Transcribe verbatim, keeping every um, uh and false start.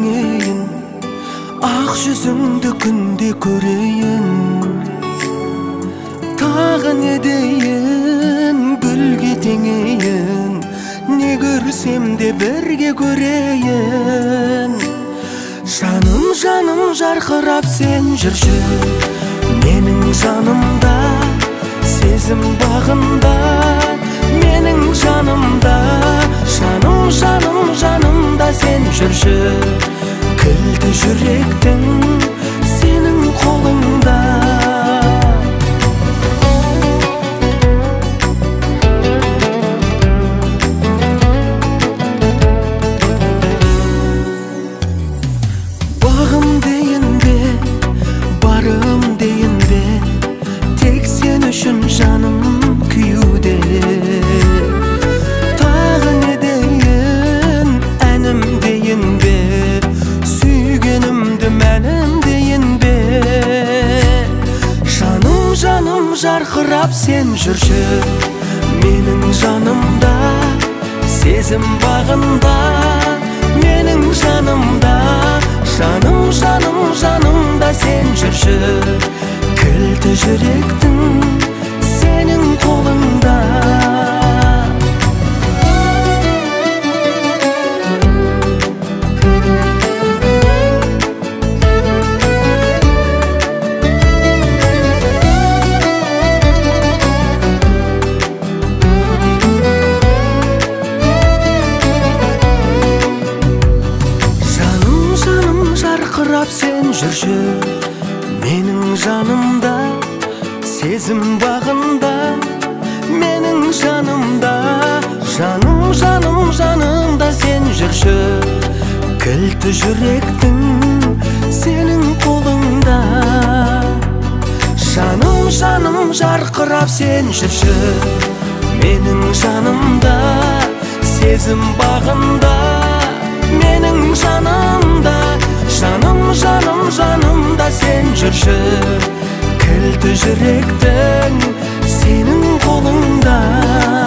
теңейін, ақ жүзіңді күнде көрейін. Тағы не дейін, гүлге теңейін, не көрсем де бірге көрейін. Жаным, жаным жарқырап сен жүрші менің жанымда, сезім бағында менің жанымда. Жаным, жаным, жанымда сен жүрші, кілті жүректің сенің қолыңда. Бағым дейін бе, барым дейін бе, тек сен үшін жаным күйуде. Тағы не дейін, әнім дейін бе, сүйгенімді мәнім дейін бе. Жаным, жаным жарқырап сен жүрші менің жанымда, сезім бағында менің жанымда. Жаным, жаным, жанымда сен жүрші, кілті жүректің сенің қолыңда. Жарқырап сен жүрші менің жанымда, сезім бағында менің жанымда. Жаным, жаным, жанымда сен жүрші, кілті жүректің сенің қолыңда. Жаным, жаным жарқырап сен жүрші менің жанымда, сезім бағында менің жанымда. Жаным, жаным, жанымда сен жүрші, кілті жүректің сенің қолыңда.